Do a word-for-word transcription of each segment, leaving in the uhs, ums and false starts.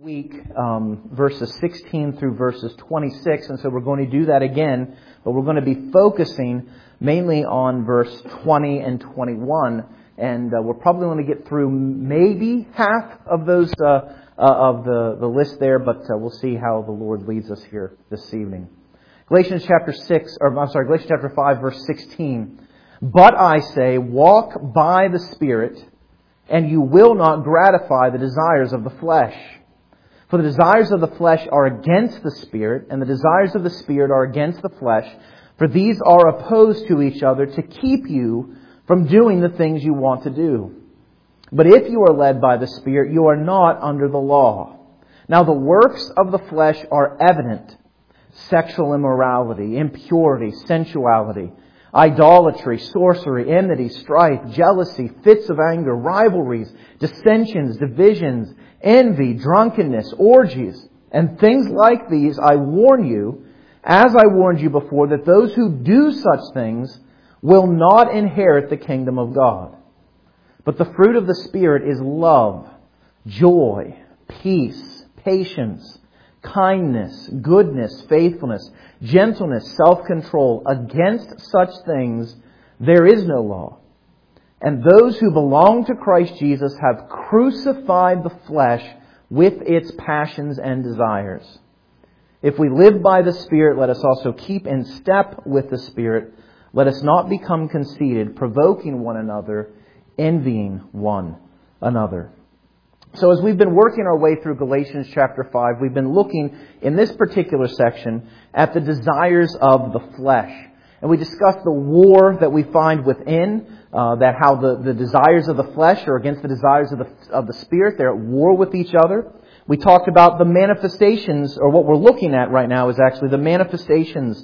week um, verses sixteen through verses twenty-six, and so we're going to do that again, but we're going to be focusing mainly on verse twenty and twenty-one, and uh, we're probably going to get through maybe half of those uh, uh, of the, the list there, but uh, we'll see how the Lord leads us here this evening. Galatians chapter six, or I'm sorry, Galatians chapter five, verse sixteen. But I say, walk by the Spirit, and you will not gratify the desires of the flesh. For the desires of the flesh are against the Spirit, and the desires of the Spirit are against the flesh. For these are opposed to each other to keep you from doing the things you want to do. But if you are led by the Spirit, you are not under the law. Now the works of the flesh are evident: sexual immorality, impurity, sensuality, idolatry, sorcery, enmity, strife, jealousy, fits of anger, rivalries, dissensions, divisions, envy, drunkenness, orgies, and things like these. I warn you, as I warned you before, that those who do such things will not inherit the kingdom of God. But the fruit of the Spirit is love, joy, peace, patience, kindness, goodness, faithfulness, gentleness, self-control. Against such things there is no law. And those who belong to Christ Jesus have crucified the flesh with its passions and desires. If we live by the Spirit, let us also keep in step with the Spirit. Let us not become conceited, provoking one another, envying one another. So as we've been working our way through Galatians chapter five, we've been looking in this particular section at the desires of the flesh. And we discussed the war that we find within, uh, that how the, the desires of the flesh are against the desires of the, of the Spirit. They're at war with each other. We talked about the manifestations, or what we're looking at right now is actually the manifestations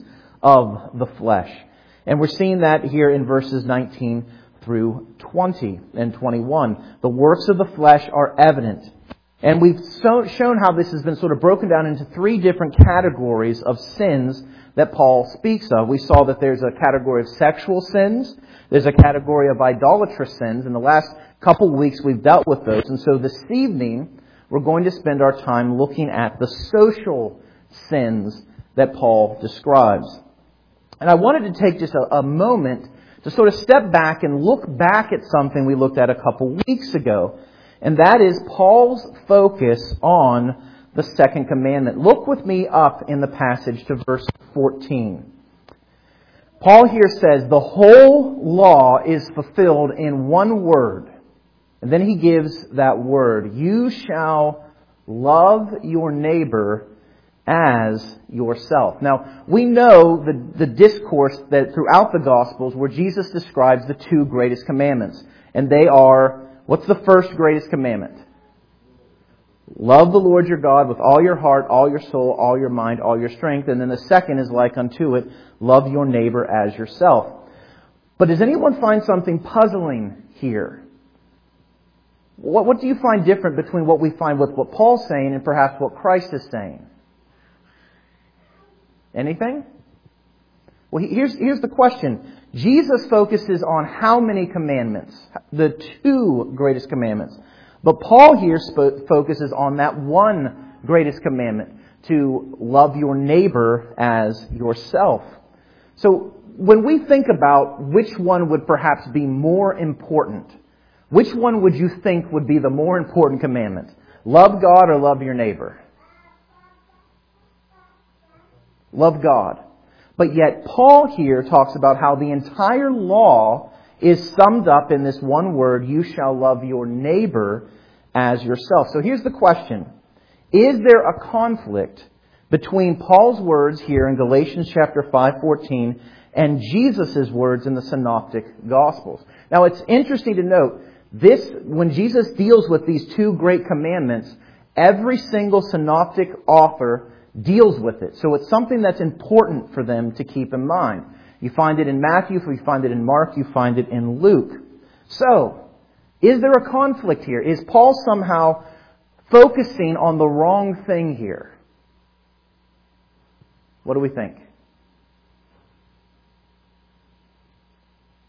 of the flesh. And we're seeing that here in verses nineteen through twenty and twenty-one. The works of the flesh are evident. And we've so, shown how this has been sort of broken down into three different categories of sins that Paul speaks of. We saw that there's a category of sexual sins. There's a category of idolatrous sins. In the last couple of weeks we've dealt with those. And so this evening we're going to spend our time looking at the social sins that Paul describes. And I wanted to take just a, a moment to sort of step back and look back at something we looked at a couple weeks ago. And that is Paul's focus on the second commandment. Look with me up in the passage to verse fourteen. Paul here says, the whole law is fulfilled in one word. And then he gives that word. You shall love your neighbor as yourself. Now, we know the, the discourse that throughout the Gospels where Jesus describes the two greatest commandments. And they are, what's the first greatest commandment? Love the Lord your God with all your heart, all your soul, all your mind, all your strength. And then the second is like unto it, love your neighbor as yourself. But does anyone find something puzzling here? What, what do you find different between what we find with what Paul's saying and perhaps what Christ is saying? Anything? Well, here's, here's the question. Jesus focuses on how many commandments? The two greatest commandments. But Paul here sp- focuses on that one greatest commandment, to love your neighbor as yourself. So when we think about which one would perhaps be more important, which one would you think would be the more important commandment? Love God or love your neighbor? Love God. But yet Paul here talks about how the entire law is summed up in this one word, you shall love your neighbor as yourself. So here's the question. Is there a conflict between Paul's words here in Galatians chapter five fourteen and Jesus' words in the Synoptic Gospels? Now it's interesting to note, this when Jesus deals with these two great commandments, every single synoptic author deals with it. So it's something that's important for them to keep in mind. You find it in Matthew, you find it in Mark, you find it in Luke. So, is there a conflict here? Is Paul somehow focusing on the wrong thing here? What do we think?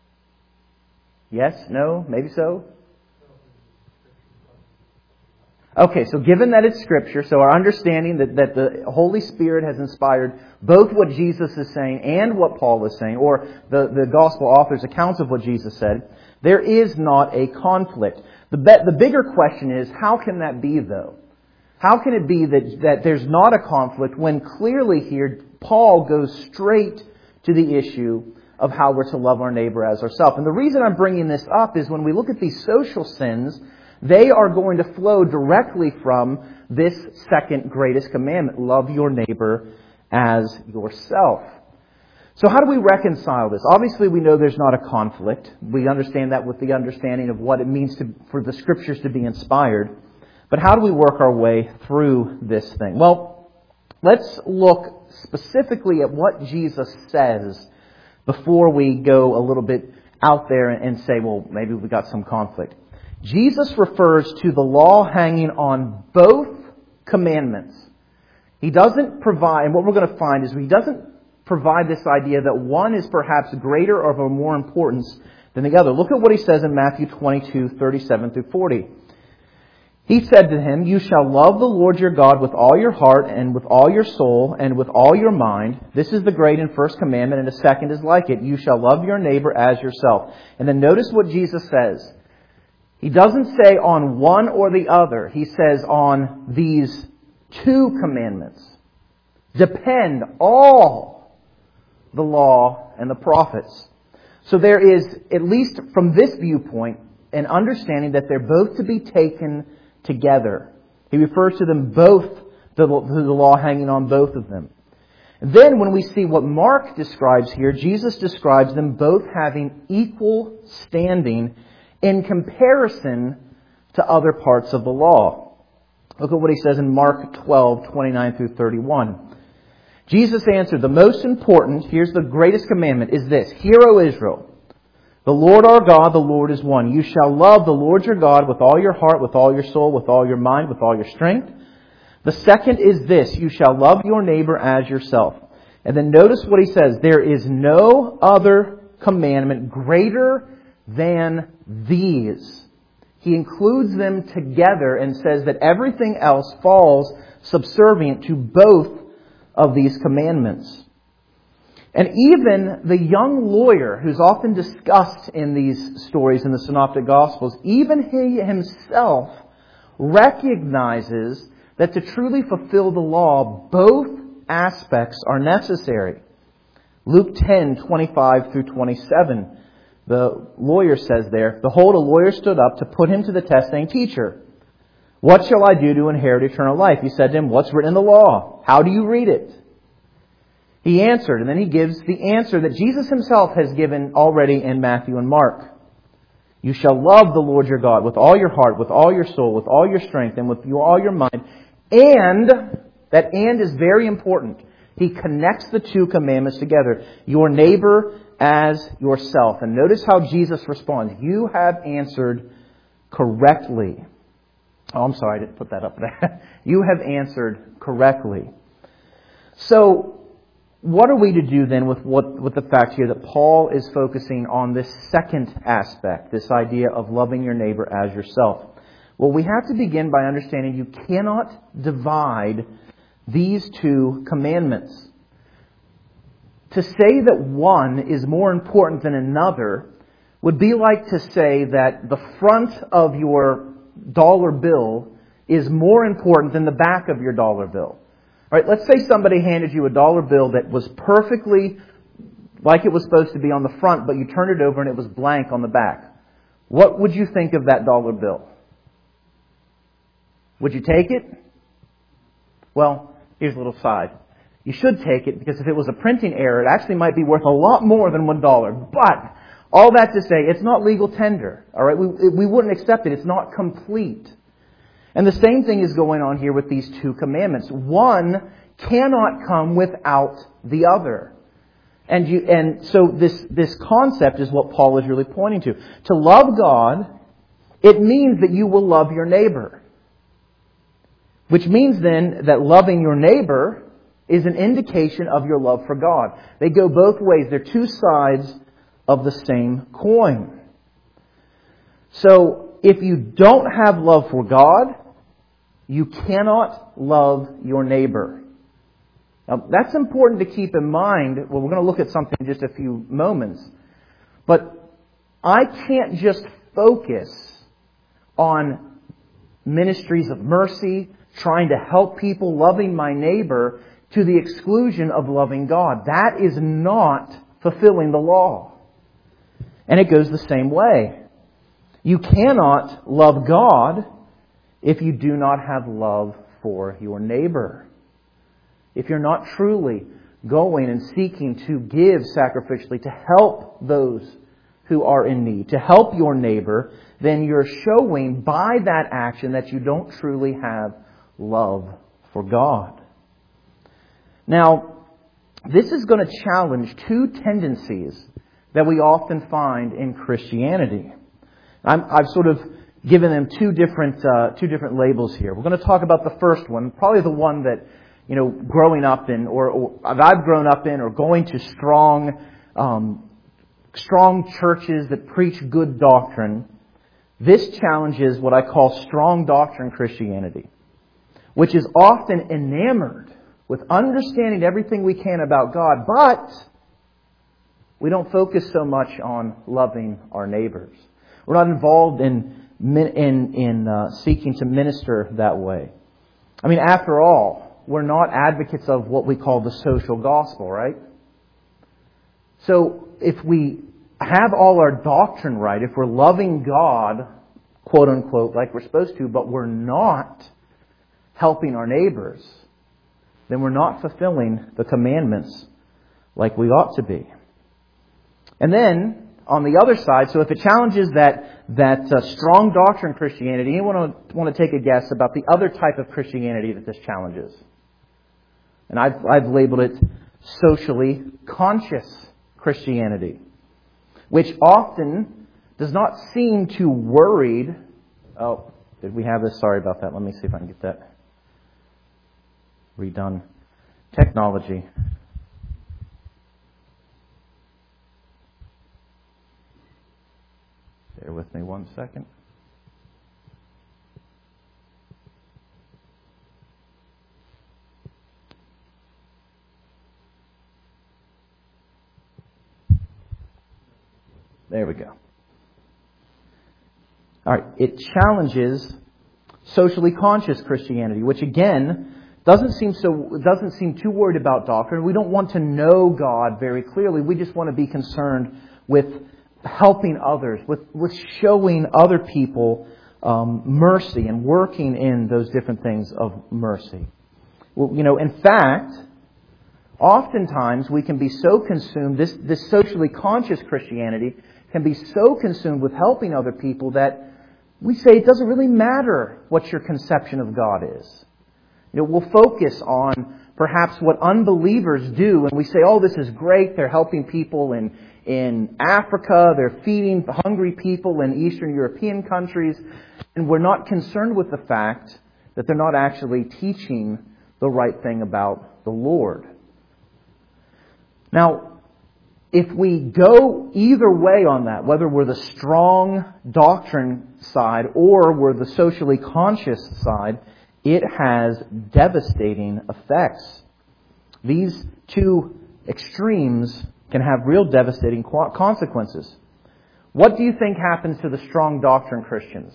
Yes? No? Maybe so? Okay, so given that it's Scripture, so our understanding that, that the Holy Spirit has inspired both what Jesus is saying and what Paul is saying, or the, the Gospel authors' accounts of what Jesus said, there is not a conflict. The, be, the bigger question is, how can that be, though? How can it be that, that there's not a conflict when clearly here Paul goes straight to the issue of how we're to love our neighbor as ourselves? And the reason I'm bringing this up is when we look at these social sins, they are going to flow directly from this second greatest commandment, love your neighbor as yourself. So how do we reconcile this? Obviously, we know there's not a conflict. We understand that with the understanding of what it means to, for the Scriptures to be inspired. But how do we work our way through this thing? Well, let's look specifically at what Jesus says before we go a little bit out there and say, well, maybe we got some conflict. Jesus refers to the law hanging on both commandments. He doesn't provide, and what we're going to find is he doesn't provide this idea that one is perhaps greater or of more importance than the other. Look at what he says in Matthew twenty-two, thirty-seven through forty. He said to him, "You shall love the Lord your God with all your heart and with all your soul and with all your mind. This is the great and first commandment, and the second is like it. You shall love your neighbor as yourself." And then notice what Jesus says. He doesn't say on one or the other. He says on these two commandments depend all the law and the prophets. So there is, at least from this viewpoint, an understanding that they're both to be taken together. He refers to them both, the, the law hanging on both of them. And then when we see what Mark describes here, Jesus describes them both having equal standing in comparison to other parts of the law. Look at what he says in Mark twelve, twenty-nine through thirty-one. Jesus answered, "The most important, here's the greatest commandment, is this. Hear, O Israel, the Lord our God, the Lord is one. You shall love the Lord your God with all your heart, with all your soul, with all your mind, with all your strength. The second is this, you shall love your neighbor as yourself." And then notice what he says, "There is no other commandment greater than these." He includes them together and says that everything else falls subservient to both of these commandments. And even the young lawyer who's often discussed in these stories in the Synoptic Gospels, even he himself recognizes that to truly fulfill the law, both aspects are necessary. Luke ten, twenty-five through twenty-seven. The lawyer says there, "Behold, a lawyer stood up to put him to the test, saying, 'Teacher, what shall I do to inherit eternal life?' He said to him, 'What's written in the law? How do you read it?' He answered," and then he gives the answer that Jesus himself has given already in Matthew and Mark. "You shall love the Lord your God with all your heart, with all your soul, with all your strength, and with all your mind." And, that "and" is very important. He connects the two commandments together. "Your neighbor as yourself." And notice how Jesus responds. "You have answered correctly." Oh, I'm sorry, I didn't put that up there. "You have answered correctly." So, what are we to do then with what with the fact here that Paul is focusing on this second aspect, this idea of loving your neighbor as yourself? Well, we have to begin by understanding you cannot divide these two commandments. To say that one is more important than another would be like to say that the front of your dollar bill is more important than the back of your dollar bill. All right, let's say somebody handed you a dollar bill that was perfectly like it was supposed to be on the front, but you turned it over and it was blank on the back. What would you think of that dollar bill? Would you take it? Well, here's a little side. You should take it because if it was a printing error, it actually might be worth a lot more than one dollar. But all that to say, it's not legal tender. All right, we we wouldn't accept it. It's not complete. And the same thing is going on here with these two commandments. One cannot come without the other. And you, and so this, this concept is what Paul is really pointing to. To love God, it means that you will love your neighbor. Which means then that loving your neighbor is an indication of your love for God. They go both ways. They're two sides of the same coin. So if you don't have love for God, You cannot love your neighbor. Now, that's important to keep in mind. Well, we're going to look at something in just a few moments. But I can't just focus on ministries of mercy, trying to help people, loving my neighbor, to the exclusion of loving God. That is not fulfilling the law. And it goes the same way. You cannot love God if you do not have love for your neighbor. If you're not truly going and seeking to give sacrificially, to help those who are in need, to help your neighbor, then you're showing by that action that you don't truly have love for God. Now, this is going to challenge two tendencies that we often find in Christianity. I'm, I've sort of given them two different uh, two different labels here. We're going to talk about the first one, probably the one that, you know, growing up in, or, or I've grown up in, or going to strong, um, strong churches that preach good doctrine. This challenges what I call strong doctrine Christianity, which is often enamored with understanding everything we can about God, but we don't focus so much on loving our neighbors. We're not involved in in in uh, seeking to minister that way. I mean, after all, we're not advocates of what we call the social gospel, right? So if we have all our doctrine right, if we're loving God, quote unquote, like we're supposed to, but we're not helping our neighbors, then we're not fulfilling the commandments like we ought to be. And then, on the other side, so if it challenges that that uh, strong doctrine Christianity, anyone want to take a guess about the other type of Christianity that this challenges? And I've, I've labeled it socially conscious Christianity, which often does not seem too worried. Oh, did we have this? Sorry about that. Let me see if I can get that redone. Technology. Bear with me one second. There we go. All right. It challenges socially conscious Christianity, which again doesn't seem so doesn't seem too worried about doctrine. We don't want to know God very clearly. We just want to be concerned with helping others, with, with showing other people um, mercy and working in those different things of mercy. Well, you know, in fact, oftentimes we can be so consumed, this, this socially conscious Christianity can be so consumed with helping other people that we say it doesn't really matter what your conception of God is. You know, we'll focus on perhaps what unbelievers do, and we say, oh, this is great, they're helping people in In Africa, they're feeding hungry people in Eastern European countries, and we're not concerned with the fact that they're not actually teaching the right thing about the Lord. Now, if we go either way on that, whether we're the strong doctrine side or we're the socially conscious side, it has devastating effects. These two extremes can have real devastating consequences. What do you think happens to the strong doctrine Christians?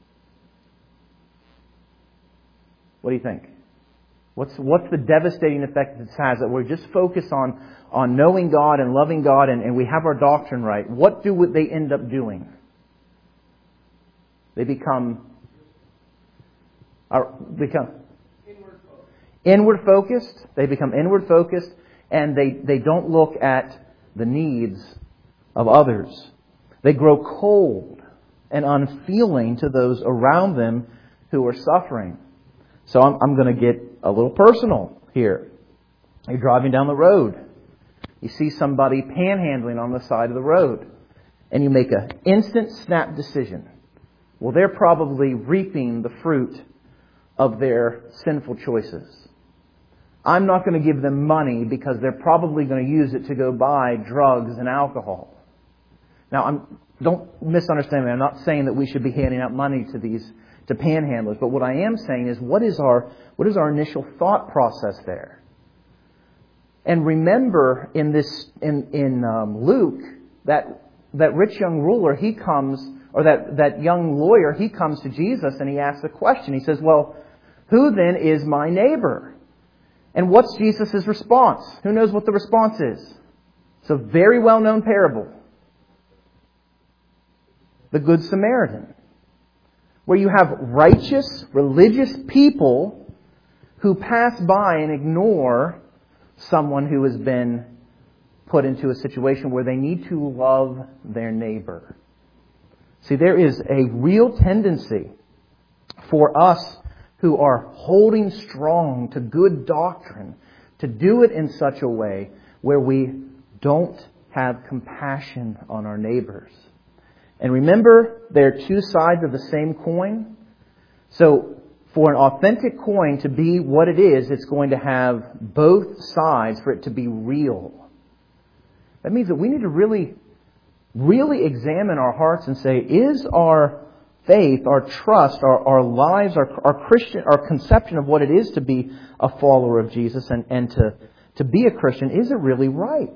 What do you think? What's what's the devastating effect that this has? That we're just focused on, on knowing God and loving God and, and we have our doctrine right. What do they end up doing? They become, are, become inward focused. Inward focused. They become inward focused. And they, they don't look at the needs of others. They grow cold and unfeeling to those around them who are suffering. So I'm, I'm going to get a little personal here. You're driving down the road. You see somebody panhandling on the side of the road. And you make an instant snap decision. Well, they're probably reaping the fruit of their sinful choices. I'm not going to give them money because they're probably going to use it to go buy drugs and alcohol. Now, I'm, don't misunderstand me. I'm not saying that we should be handing out money to these to panhandlers. But what I am saying is, what is our what is our initial thought process there? And remember, in this in in um, Luke, that that rich young ruler, he comes, or that that young lawyer, he comes to Jesus and he asks a question. He says, "Well, who then is my neighbor?" And what's Jesus' response? Who knows what the response is? It's a very well-known parable. The Good Samaritan. Where you have righteous, religious people who pass by and ignore someone who has been put into a situation where they need to love their neighbor. See, there is a real tendency for us who are holding strong to good doctrine to do it in such a way where we don't have compassion on our neighbors. And remember, there are two sides of the same coin. So for an authentic coin to be what it is, it's going to have both sides for it to be real. That means that we need to really, really examine our hearts and say, is our faith, our trust, our, our lives, our, our Christian, our conception of what it is to be a follower of Jesus and, and to, to be a Christian, is it really right?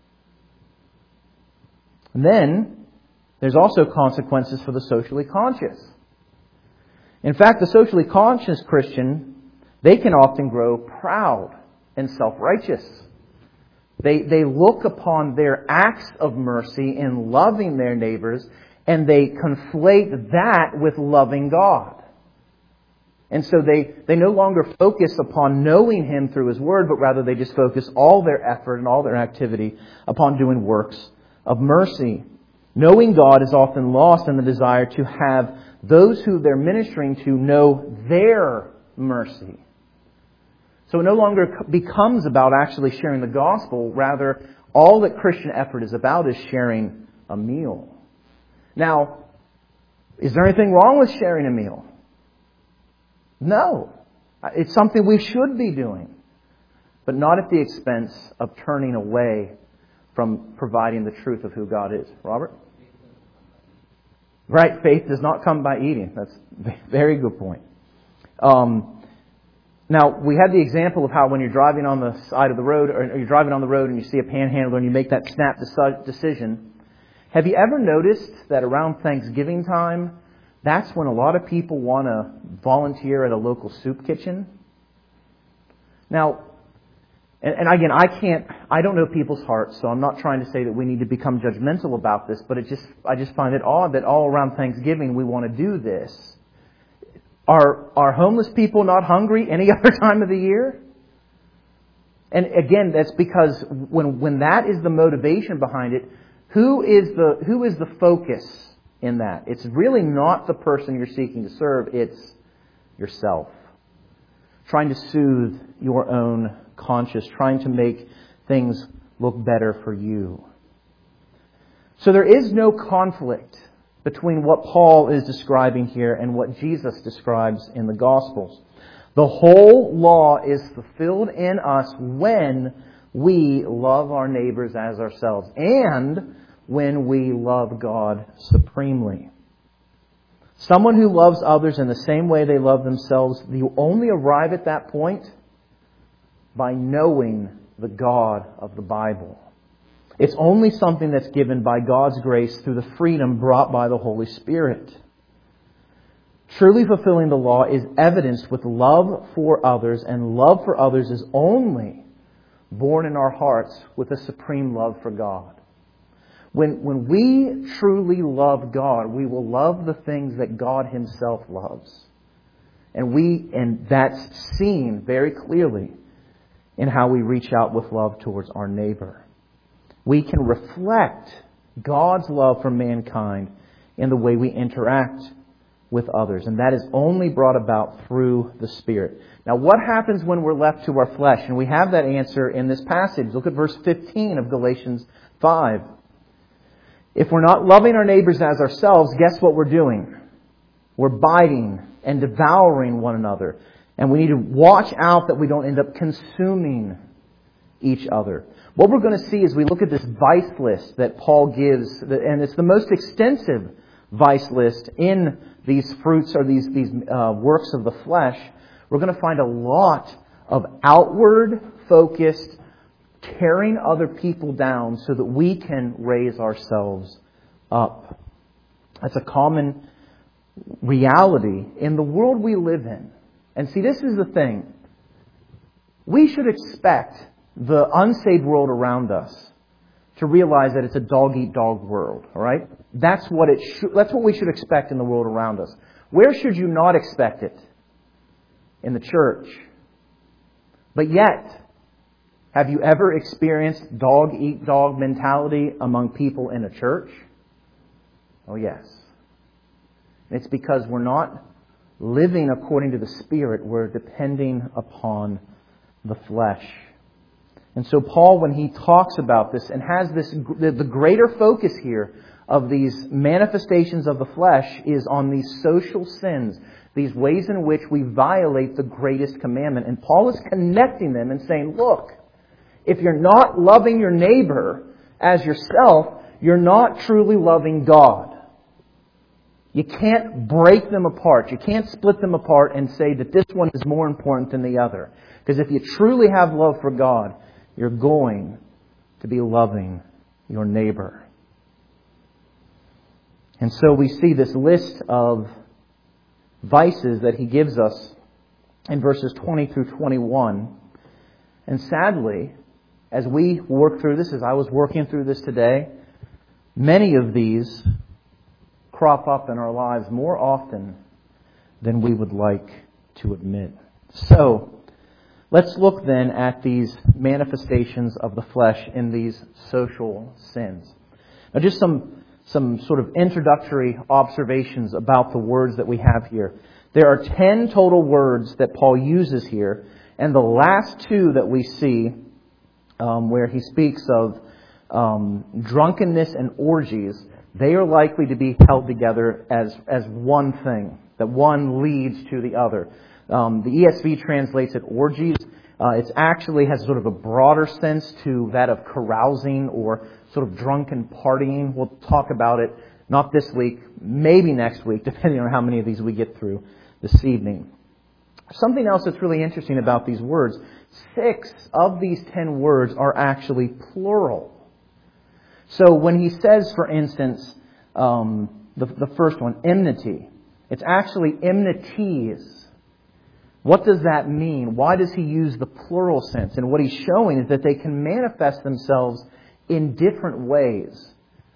And then, there's also consequences for the socially conscious. In fact, the socially conscious Christian, they can often grow proud and self-righteous. They, they look upon their acts of mercy in loving their neighbors, and they conflate that with loving God. And so they, they no longer focus upon knowing Him through His Word, but rather they just focus all their effort and all their activity upon doing works of mercy. Knowing God is often lost in the desire to have those who they're ministering to know their mercy. So it no longer becomes about actually sharing the gospel. Rather, all that Christian effort is about is sharing a meal. Now, is there anything wrong with sharing a meal? No. It's something we should be doing. But not at the expense of turning away from providing the truth of who God is. Robert? Right, faith does not come by eating. That's a very good point. Um, now, we had the example of how when you're driving on the side of the road, or you're driving on the road and you see a panhandler and you make that snap decision. Have you ever noticed that around Thanksgiving time, that's when a lot of people want to volunteer at a local soup kitchen? Now, and, and again, I can't, I don't know people's hearts, so I'm not trying to say that we need to become judgmental about this, but it just, I just find it odd that all around Thanksgiving we want to do this. Are, are homeless people not hungry any other time of the year? And again, that's because when, when that is the motivation behind it, Who is the who is the focus in that? It's really not the person you're seeking to serve. It's yourself. Trying to soothe your own conscience. Trying to make things look better for you. So there is no conflict between what Paul is describing here and what Jesus describes in the Gospels. The whole law is fulfilled in us when we love our neighbors as ourselves, and when we love God supremely. Someone who loves others in the same way they love themselves, you only arrive at that point by knowing the God of the Bible. It's only something that's given by God's grace through the freedom brought by the Holy Spirit. Truly fulfilling the law is evidenced with love for others, and love for others is only born in our hearts with a supreme love for God. When, when we truly love God, we will love the things that God Himself loves. And we, and that's seen very clearly in how we reach out with love towards our neighbor. We can reflect God's love for mankind in the way we interact with others. And that is only brought about through the Spirit. Now, what happens when we're left to our flesh? And we have that answer in this passage. Look at verse fifteen of Galatians five. If we're not loving our neighbors as ourselves, guess what we're doing? We're biting and devouring one another. And we need to watch out that we don't end up consuming each other. What we're going to see as we look at this vice list that Paul gives, and it's the most extensive vice list, in these fruits or these, these uh, works of the flesh, we're going to find a lot of outward focused, tearing other people down so that we can raise ourselves up. That's a common reality in the world we live in. And see, this is the thing. We should expect the unsaved world around us to realize that it's a dog-eat-dog world. All right? That's what it should, that's what we should expect in the world around us. Where should you not expect it? In the church. But yet, have you ever experienced dog-eat-dog mentality among people in a church? Oh, yes. It's because we're not living according to the Spirit. We're depending upon the flesh. And so Paul, when he talks about this and has this, the, the greater focus here of these manifestations of the flesh is on these social sins, these ways in which we violate the greatest commandment. And Paul is connecting them and saying, look, if you're not loving your neighbor as yourself, you're not truly loving God. You can't break them apart. You can't split them apart and say that this one is more important than the other. Because if you truly have love for God, you're going to be loving your neighbor. And so we see this list of vices that he gives us in verses twenty through twenty-one. And sadly, as we work through this, as I was working through this today, many of these crop up in our lives more often than we would like to admit. So, let's look then at these manifestations of the flesh in these social sins. Now, just some, some sort of introductory observations about the words that we have here. There are ten total words that Paul uses here, and the last two that we see, um, where he speaks of um, drunkenness and orgies, they are likely to be held together as, as one thing, that one leads to the other. Um, the E S V translates it orgies. Uh, it actually has sort of a broader sense to that of carousing or sort of drunken partying. We'll talk about it not this week, maybe next week, depending on how many of these we get through this evening. Something else that's really interesting about these words, six of these ten words are actually plural. So when he says, for instance, um, the, the first one, enmity, it's actually enmities. What does that mean? Why does he use the plural sense? And what he's showing is that they can manifest themselves in different ways.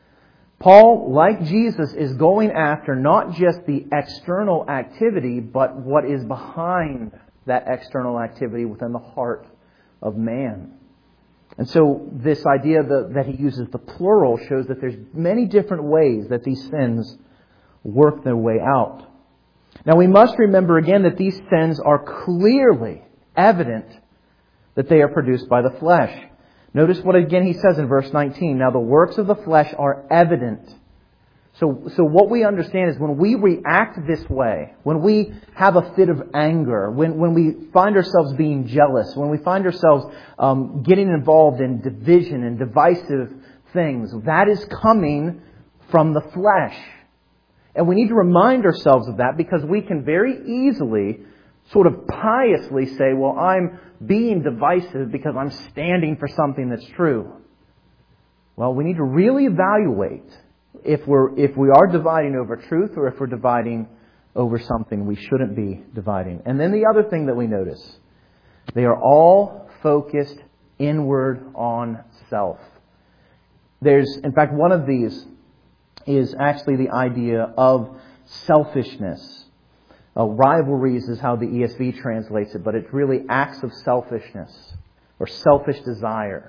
Paul, like Jesus, is going after not just the external activity, but what is behind that external activity within the heart of man. And so this idea that, that he uses the plural shows that there's many different ways that these sins work their way out. Now we must remember again that these sins are clearly evident that they are produced by the flesh. Notice what again he says in verse nineteen. Now the works of the flesh are evident. So, so what we understand is when we react this way, when we have a fit of anger, when, when we find ourselves being jealous, when we find ourselves um, getting involved in division and divisive things, that is coming from the flesh. And we need to remind ourselves of that because we can very easily sort of piously say, well, I'm being divisive because I'm standing for something that's true. Well, we need to really evaluate if we're if we are dividing over truth or if we're dividing over something we shouldn't be dividing. And then the other thing that we notice, they are all focused inward on self. There's, in fact, one of these is actually the idea of selfishness. Uh, rivalries is how the E S V translates it, but it's really acts of selfishness or selfish desire.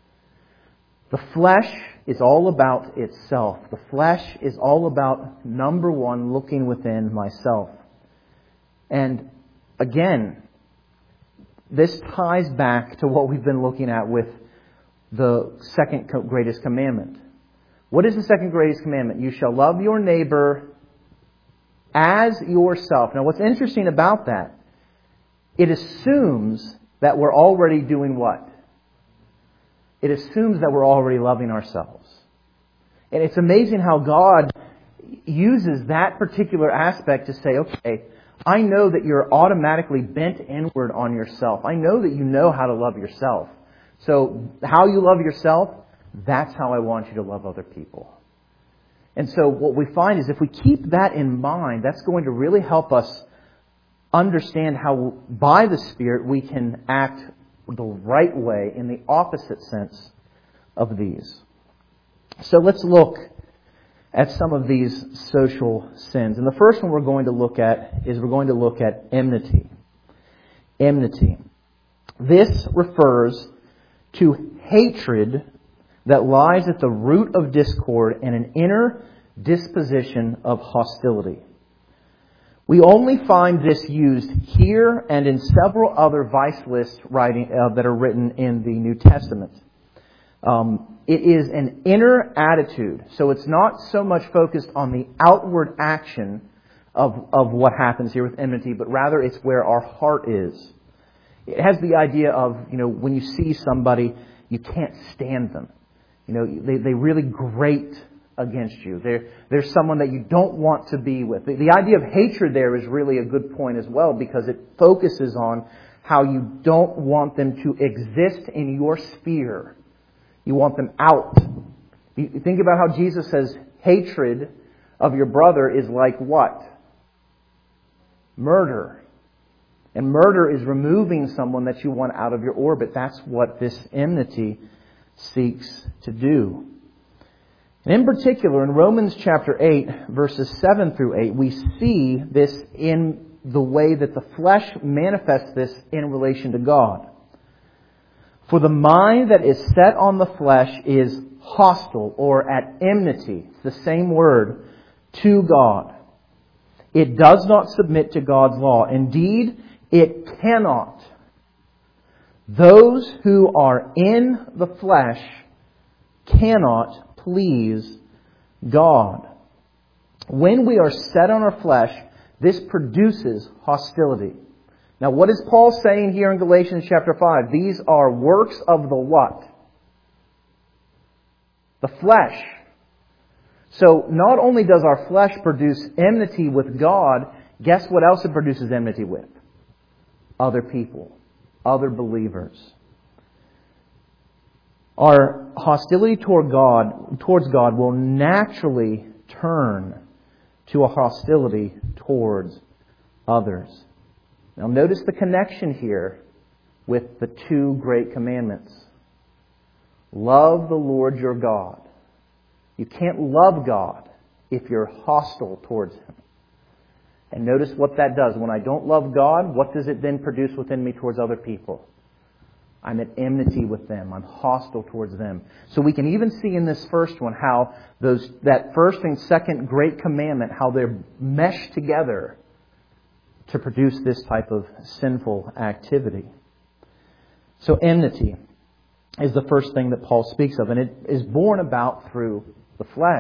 The flesh is all about itself. The flesh is all about, number one, looking within myself. And again, this ties back to what we've been looking at with the second greatest commandment. What is the second greatest commandment? You shall love your neighbor as yourself. Now what's interesting about that, it assumes that we're already doing what? It assumes that we're already loving ourselves. And it's amazing how God, uses that particular aspect to say, okay, I know that you're automatically bent inward on yourself. I know that you know how to love yourself. So how you love yourself, that's how I want you to love other people. And so what we find is if we keep that in mind, that's going to really help us understand how by the Spirit we can act the right way in the opposite sense of these. So let's look at some of these social sins. And the first one we're going to look at is we're going to look at enmity. Enmity. This refers to hatred that lies at the root of discord and an inner disposition of hostility. We only find this used here and in several other vice list writing uh, that are written in the New Testament. Um, it is an inner attitude, so it's not so much focused on the outward action of of what happens here with enmity, but rather it's where our heart is. It has the idea of, you know, when you see somebody, you can't stand them. You know, they, they really grate against you. They're, they're someone that you don't want to be with. The, the idea of hatred there is really a good point as well, because it focuses on how you don't want them to exist in your sphere. You want them out. You think about how Jesus says hatred of your brother is like what? Murder. And murder is removing someone that you want out of your orbit. That's what this enmity seeks to do. And in particular, in Romans chapter eight, verses seven through eight, we see this in the way that the flesh manifests this in relation to God. For the mind that is set on the flesh is hostile or at enmity. It's the same word, to God. It does not submit to God's law. Indeed, it cannot. Those who are in the flesh cannot please God. When we are set on our flesh, this produces hostility. Now, what is Paul saying here in Galatians chapter five? These are works of the what? The flesh. So, not only does our flesh produce enmity with God, guess what else it produces enmity with? Other people. Other believers. Our hostility toward God, towards God will naturally turn to a hostility towards others. Now notice the connection here with the two great commandments. Love the Lord your God. You can't love God if you're hostile towards Him. And notice what that does. When I don't love God, what does it then produce within me towards other people? I'm at enmity with them. I'm hostile towards them. So we can even see in this first one how those that first and second great commandment, how they're meshed together to produce this type of sinful activity. So enmity is the first thing that Paul speaks of, and it is born about through the flesh.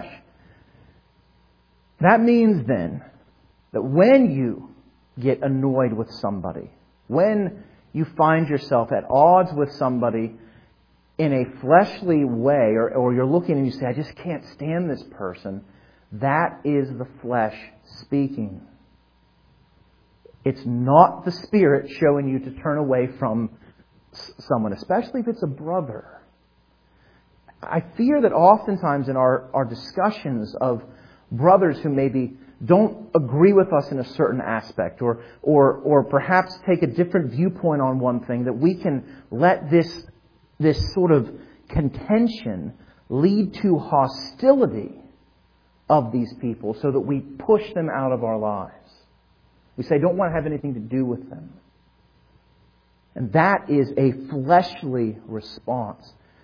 That means then that when you get annoyed with somebody, when you find yourself at odds with somebody in a fleshly way, or, or you're looking and you say, I just can't stand this person, that is the flesh speaking. It's not the Spirit showing you to turn away from someone, especially if it's a brother. I fear that oftentimes in our, our discussions of brothers who maybe don't agree with us in a certain aspect, or, or, or perhaps take a different viewpoint on one thing, that we can let this, this sort of contention lead to hostility of these people so that we push them out of our lives. We say, don't want to have anything to do with them. And that is a fleshly response.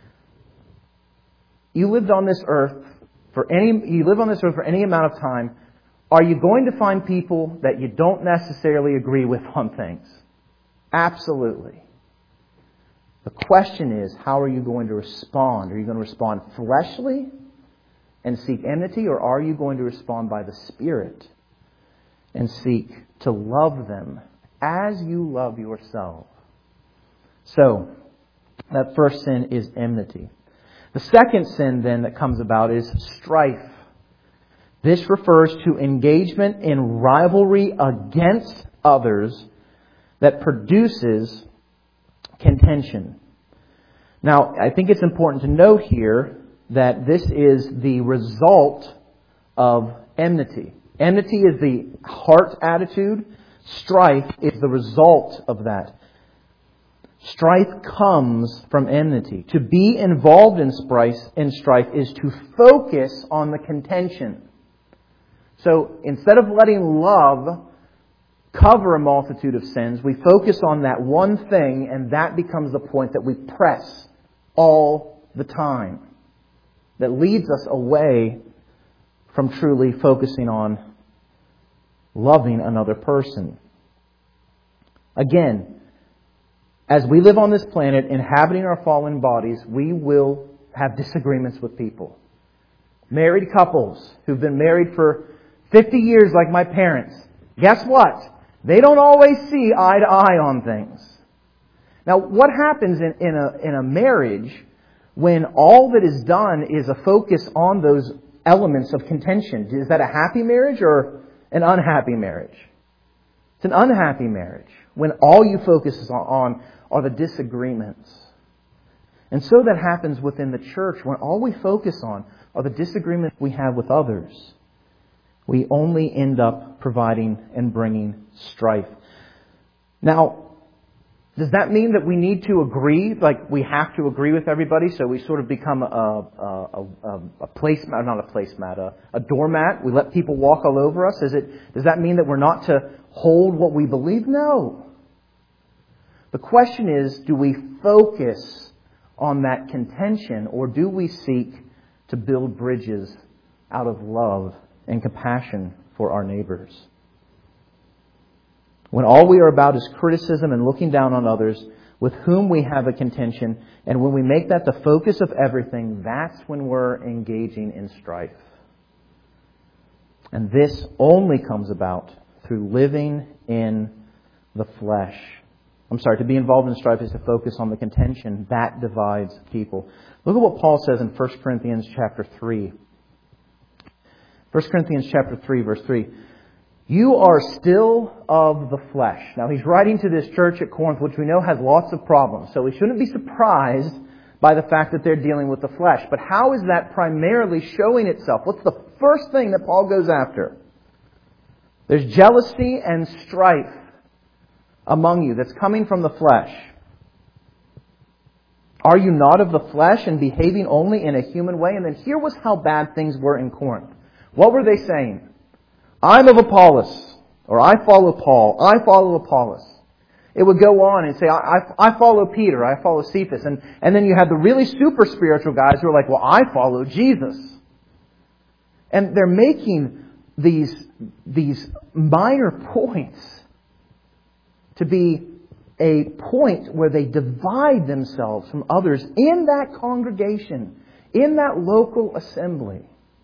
You lived on this earth for any, you live on this earth for any amount of time. Are you going to find people that you don't necessarily agree with on things? Absolutely. The question is, how are you going to respond? Are you going to respond fleshly and seek enmity, or are you going to respond by the Spirit and seek to love them as you love yourself? So, that first sin is enmity. The second sin then that comes about is strife. This refers to engagement in rivalry against others that produces contention. Now, I think it's important to note here that this is the result of enmity. Enmity is the heart attitude. Strife is the result of that. Strife comes from enmity. To be involved in strife, in strife is to focus on the contention. So instead of letting love cover a multitude of sins, we focus on that one thing, and that becomes the point that we press all the time. That leads us away from truly focusing on loving another person. Again, as we live on this planet, inhabiting our fallen bodies, we will have disagreements with people. Married couples who've been married for fifty years like my parents. Guess what? They don't always see eye to eye on things. Now, what happens in, in, a, in a marriage when all that is done is a focus on those elements of contention? Is that a happy marriage or an unhappy marriage? It's an unhappy marriage when all you focus on are the disagreements. And so that happens within the church when all we focus on are the disagreements we have with others. We only end up providing and bringing strife. Now, does that mean that we need to agree, like we have to agree with everybody, so we sort of become a, a, a, a placemat, not a placemat, a, a doormat? We let people walk all over us? Is it? Does that mean that we're not to hold what we believe? No. The question is, do we focus on that contention, or do we seek to build bridges out of love and compassion for our neighbors? When all we are about is criticism and looking down on others with whom we have a contention, and when we make that the focus of everything, that's when we're engaging in strife. And this only comes about through living in the flesh. I'm sorry, to be involved in strife is to focus on the contention that divides people. Look at what Paul says in First Corinthians chapter three. First Corinthians chapter three, verse three. You are still of the flesh. Now he's writing to this church at Corinth, which we know has lots of problems. So we shouldn't be surprised by the fact that they're dealing with the flesh. But how is that primarily showing itself? What's the first thing that Paul goes after? There's jealousy and strife among you that's coming from the flesh. Are you not of the flesh and behaving only in a human way? And then here was how bad things were in Corinth. What were they saying? I'm of Apollos, or I follow Paul, I follow Apollos. It would go on and say, I, I, I follow Peter, I follow Cephas. And, and then you had the really super spiritual guys who are like, well, I follow Jesus. And they're making these, these minor points to be a point where they divide themselves from others in that congregation, in that local assembly.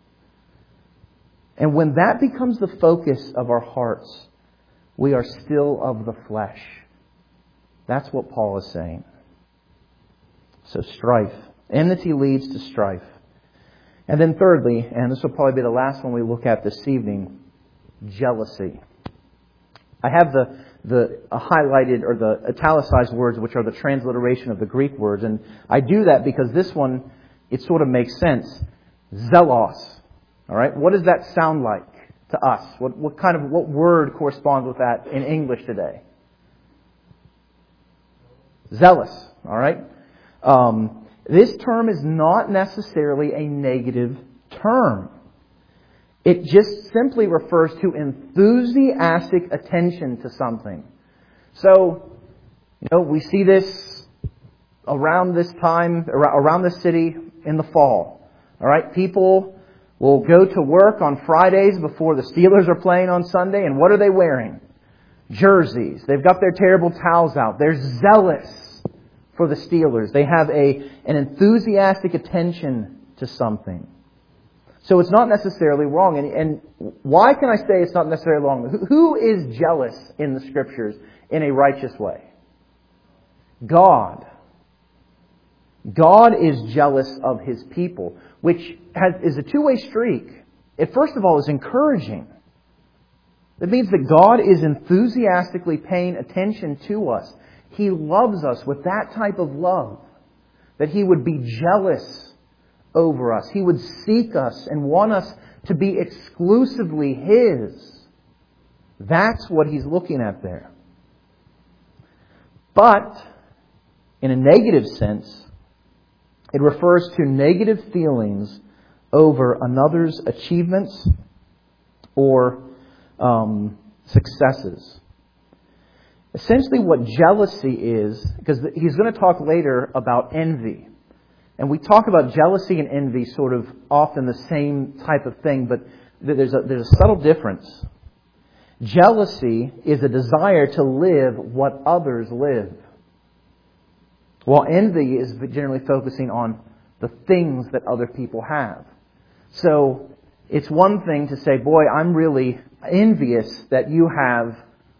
And when that becomes the focus of our hearts, we are still of the flesh. That's what Paul is saying. So strife. Enmity leads to strife. And then thirdly, and this will probably be the last one we look at this evening, jealousy. I have the, the highlighted or the italicized words, which are the transliteration of the Greek words. And I do that because this one, it sort of makes sense. Zelos. All right, what does that sound like to us? What, what kind of what word corresponds with that in English today? Zealous. All right. Um, this term is not necessarily a negative term. It just simply refers to enthusiastic attention to something. So, you know, we see this around this time, around the city in the fall. All right, people will go to work on Fridays before the Steelers are playing on Sunday. And what are they wearing? Jerseys. They've got their terrible towels out. They're zealous for the Steelers. They have a an enthusiastic attention to something. So it's not necessarily wrong. And, and why can I say it's not necessarily wrong? Who, who is jealous in the Scriptures in a righteous way? God. God is jealous of His people, which has, is a two-way streak. it first of all is encouraging. It means that God is enthusiastically paying attention to us. He loves us with that type of love, that He would be jealous over us. He would seek us and want us to be exclusively His. That's what He's looking at there. But, in a negative sense, it refers to negative feelings over another's achievements or um, successes. Essentially what jealousy is, because he's going to talk later about envy. And we talk about jealousy and envy sort of often the same type of thing, but there's a, there's a subtle difference. Jealousy is a desire to live what others live, while envy is generally focusing on the things that other people have. So it's one thing to say, boy, I'm really envious that you have,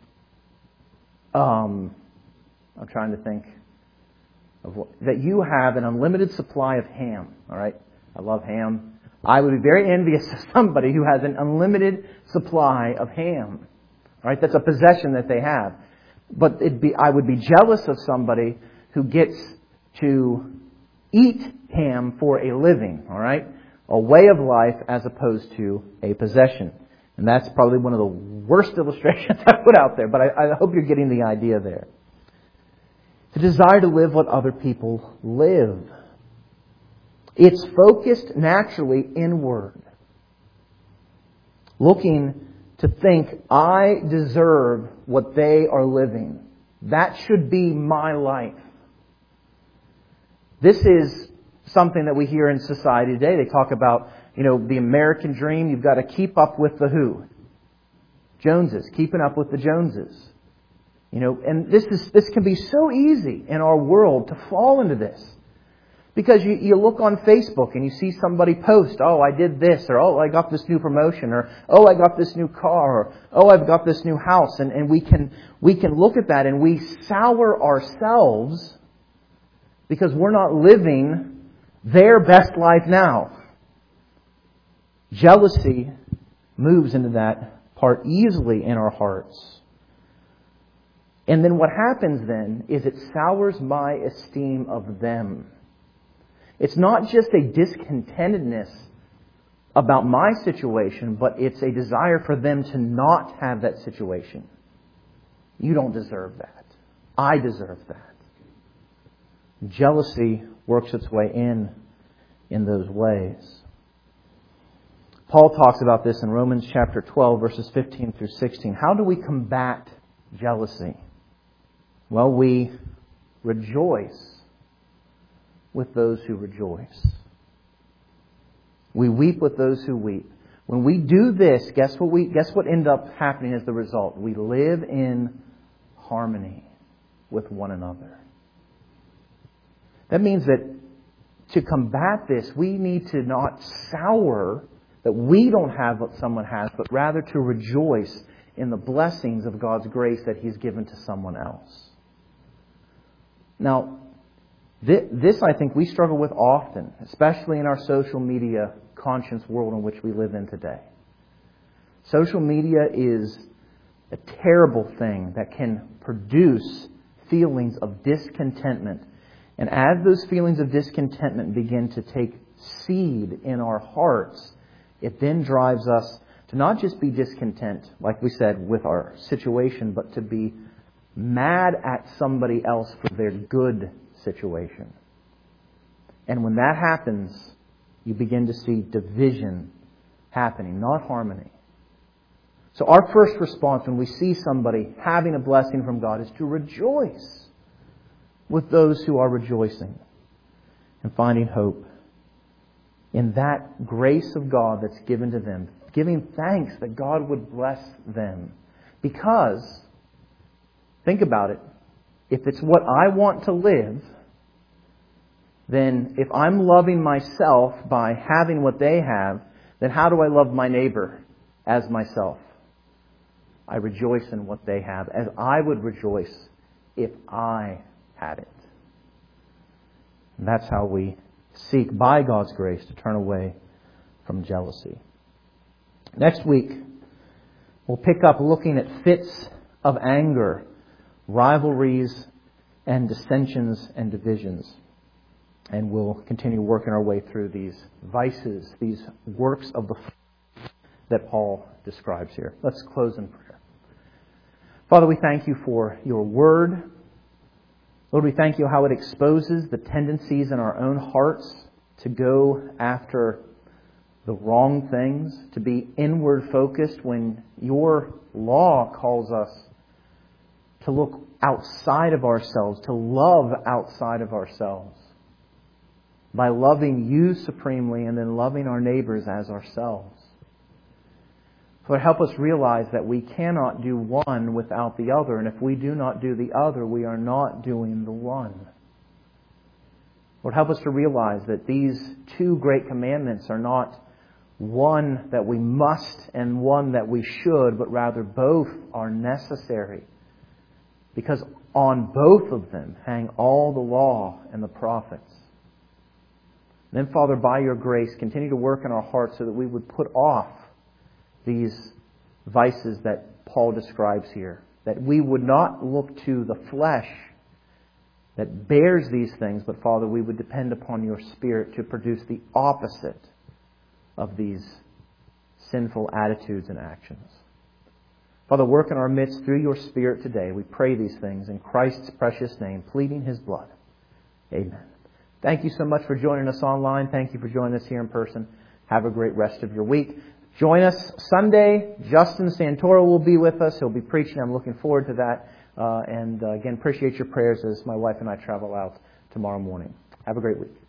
um, I'm trying to think, of what, that you have an unlimited supply of ham. All right, I love ham. I would be very envious of somebody who has an unlimited supply of ham. All right, that's a possession that they have. But it'd be, I would be jealous of somebody who gets to eat ham for a living. All right, a way of life as opposed to a possession. And that's probably one of the worst illustrations I put out there, but I, I hope you're getting the idea there. The desire to live what other people live. It's focused naturally inward. Looking to think, I deserve what they are living. That should be my life. This is something that we hear in society today. They talk about, you know, the American dream. You've got to keep up with the who? Joneses. Keeping up with the Joneses. You know, and this is this can be so easy in our world to fall into this. Because you, you look on Facebook and you see somebody post, oh, I did this, or oh, I got this new promotion, or oh, I got this new car, or oh, I've got this new house. And, and we can we can look at that and we sour ourselves because we're not living their best life now. Jealousy moves into that part easily in our hearts. And then what happens then is it sours my esteem of them. It's not just a discontentedness about my situation, but it's a desire for them to not have that situation. You don't deserve that. I deserve that. Jealousy works its way in in those ways. Paul talks about this in Romans chapter twelve, verses fifteen through sixteen. How do we combat jealousy? Well, we rejoice with those who rejoice. We weep with those who weep. When we do this, guess what we guess what ends up happening as the result? We live in harmony with one another. That means that to combat this, we need to not sour that we don't have what someone has, but rather to rejoice in the blessings of God's grace that He's given to someone else. Now, this, I think, we struggle with often, especially in our social media conscious world in which we live in today. Social media is a terrible thing that can produce feelings of discontentment. And as those feelings of discontentment begin to take seed in our hearts, it then drives us to not just be discontent, like we said, with our situation, but to be mad at somebody else for their good situation. And when that happens, you begin to see division happening, not harmony. So our first response when we see somebody having a blessing from God is to rejoice with those who are rejoicing and finding hope in that grace of God that's given to them, giving thanks that God would bless them. Because, think about it, if it's what I want to live, then if I'm loving myself by having what they have, then how do I love my neighbor as myself? I rejoice in what they have, as I would rejoice if I had it. And that's how we seek, by God's grace, to turn away from jealousy. Next week, we'll pick up looking at fits of anger, rivalries, and dissensions and divisions. And we'll continue working our way through these vices, these works of the flesh that Paul describes here. Let's close in prayer. Father, we thank you for your word. Lord, we thank you how it exposes the tendencies in our own hearts to go after the wrong things, to be inward focused when your law calls us to look outside of ourselves, to love outside of ourselves, by loving you supremely and then loving our neighbors as ourselves. Lord, help us realize that we cannot do one without the other, and if we do not do the other, we are not doing the one. Lord, help us to realize that these two great commandments are not one that we must and one that we should, but rather both are necessary. Because on both of them hang all the law and the prophets. Then, Father, by your grace, continue to work in our hearts so that we would put off these vices that Paul describes here. That we would not look to the flesh that bears these things, but, Father, we would depend upon your Spirit to produce the opposite of these sinful attitudes and actions. Father, work in our midst through your Spirit today. We pray these things in Christ's precious name, pleading His blood. Amen. Thank you so much for joining us online. Thank you for joining us here in person. Have a great rest of your week. Join us Sunday. Justin Santoro will be with us. He'll be preaching. I'm looking forward to that. Uh, and uh, again, appreciate your prayers as my wife and I travel out tomorrow morning. Have a great week.